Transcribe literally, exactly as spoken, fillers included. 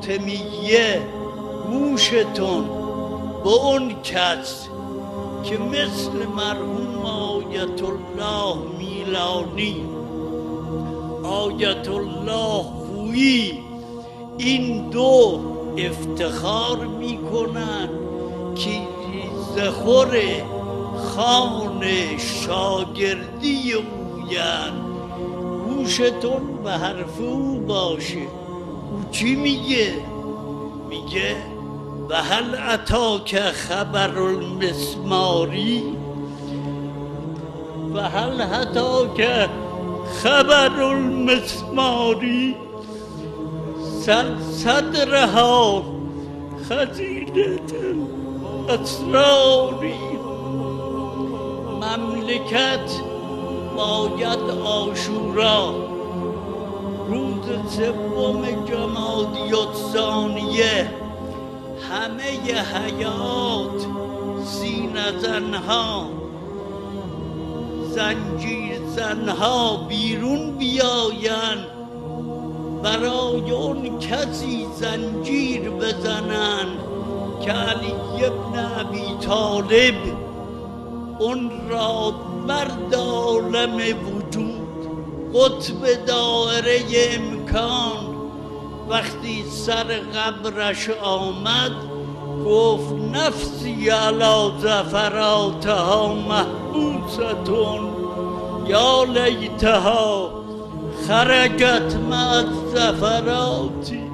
فاطمیه گوشتون به اون کس که مثل مرحوم آیت الله میلانی، آیت الله خویی این دو افتخار میکنن که ریزخور خان شاگردی اوین. گوشتون به حرف او باشه. او چی میگه؟ میگه و هل اتاک خبر المسماری و هل اتاک خبر المسماری صدرها خزینة اسراری. مملکت باید عاشورا روز سوم جمادی الثانیه همه حیات سینه زنها زنجیر زنها بیرون بیاین برای اون کسی زنجیر بزنن که علی ابن ابی طالب اون را مرد عالم وجود، قطب دایره امکان، وقتی سر قبرش آمد گفت نفسی علی زفراتها محبوستون یا لیتها خرجت مع الزفرات.